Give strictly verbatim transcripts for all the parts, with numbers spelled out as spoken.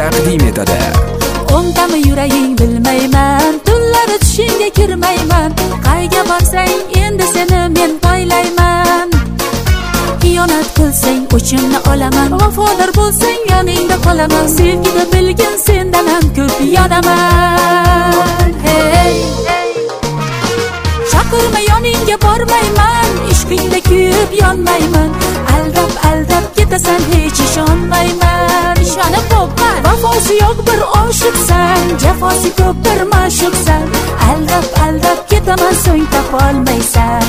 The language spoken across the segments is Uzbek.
taqdim etadi. O'ngdami yuraging bilmayman, tunlari tushingga kirmayman. Qayga borsang endi seni men poylayman. Xiyonat qilsang o'chimni olaman, vafodor bo'lsang yoningda qolaman. Sevgida bilgin sendan ham ko'p yonaman. Hey, chaqirma yoningga bormayman, ishqingda kuyib yonmayman. Aldab aldab ketasan hech ishonmayman. Ishonib boqma, vafosi yo'q bir oshiqsan, jafosi ko'p bir ma'shuqsan. Aldab aldab ketaman so'ng topolmaysan.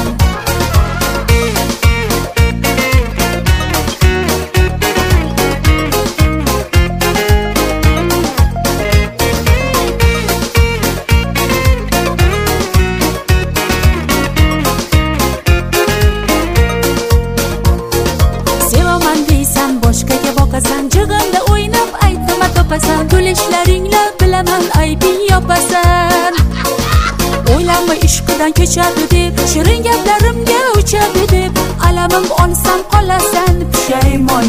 Boshqaga boqasan, jig'imda o'ynab aytma topasan. Kulishlaringla bilaman aybing yopasan. O'ylanma ishqidan kechadi deb, shirin gaplarimga o'chadi deb. Alamim olsam qolasan pushaymon.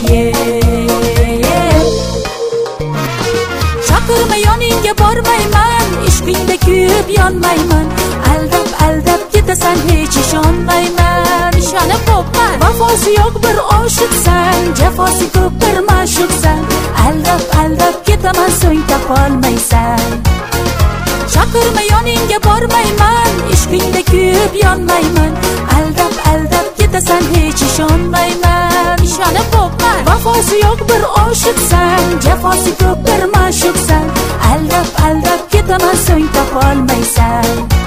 Chaqirma yoningga bormayman, ishqingda kuyib yonmayman. Aldab aldab ketasan hech ishonmayman. Ishonib boqma, vafosi yo'q bir oshiqsan, jafosi ko'p bir ma'shuqsan. Aldab aldab ketaman so'ng topolmaysan. Chaqirma yoningga bormayman, ishqingda kuyib yonmayman. Aldab aldab ketasan hech ishonmayman. Ishonib boqma, vafosi yo'q bir oshiqsan, jafosi ko'p bir ma'shuqsan. Aldab aldab ketaman so'ng topolmaysan.